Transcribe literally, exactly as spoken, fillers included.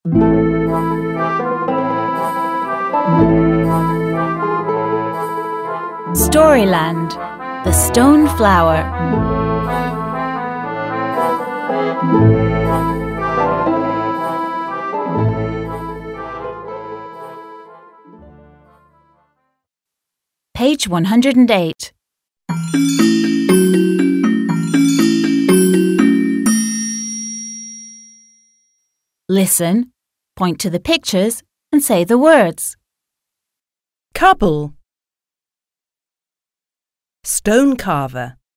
Storyland, The Stone Flower. Page one hundred eight. Listen, point to the pictures and say the words. Couple, stone carver,